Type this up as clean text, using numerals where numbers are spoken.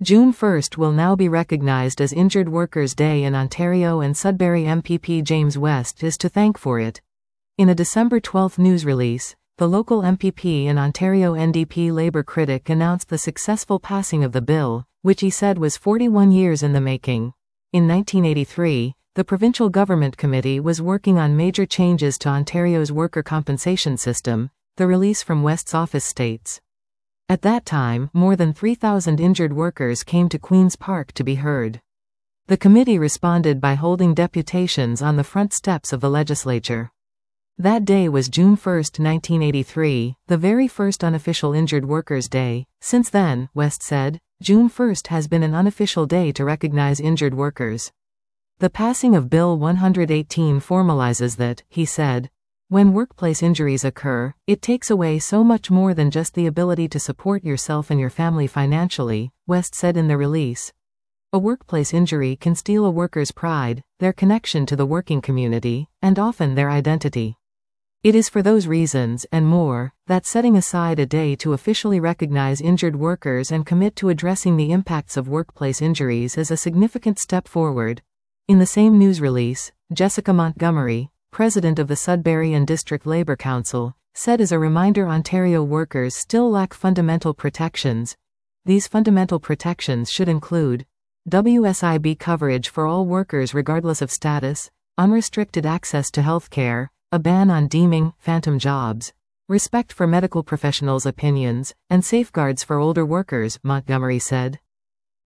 June 1st will now be recognised as Injured Workers' Day in Ontario, and Sudbury MPP James West is to thank for it. In a December 12 news release, the local MPP and Ontario NDP Labour critic announced the successful passing of the bill, which he said was 41 years in the making. In 1983, the provincial government committee was working on major changes to Ontario's worker compensation system, the release from West's office states. At that time, more than 3,000 injured workers came to Queen's Park to be heard. The committee responded by holding deputations on the front steps of the legislature. That day was June 1, 1983, the very first unofficial Injured Workers' Day. Since then, West said, June 1 has been an unofficial day to recognize injured workers. The passing of Bill 118 formalizes that, he said. When workplace injuries occur, it takes away so much more than just the ability to support yourself and your family financially, West said in the release. A workplace injury can steal a worker's pride, their connection to the working community, and often their identity. It is for those reasons, and more, that setting aside a day to officially recognize injured workers and commit to addressing the impacts of workplace injuries is a significant step forward. In the same news release, Jessica Montgomery, president of the Sudbury and District Labour Council, said as a reminder Ontario workers still lack fundamental protections. These fundamental protections should include WSIB coverage for all workers regardless of status, unrestricted access to health care, a ban on deeming phantom jobs, respect for medical professionals' opinions, and safeguards for older workers, Montgomery said.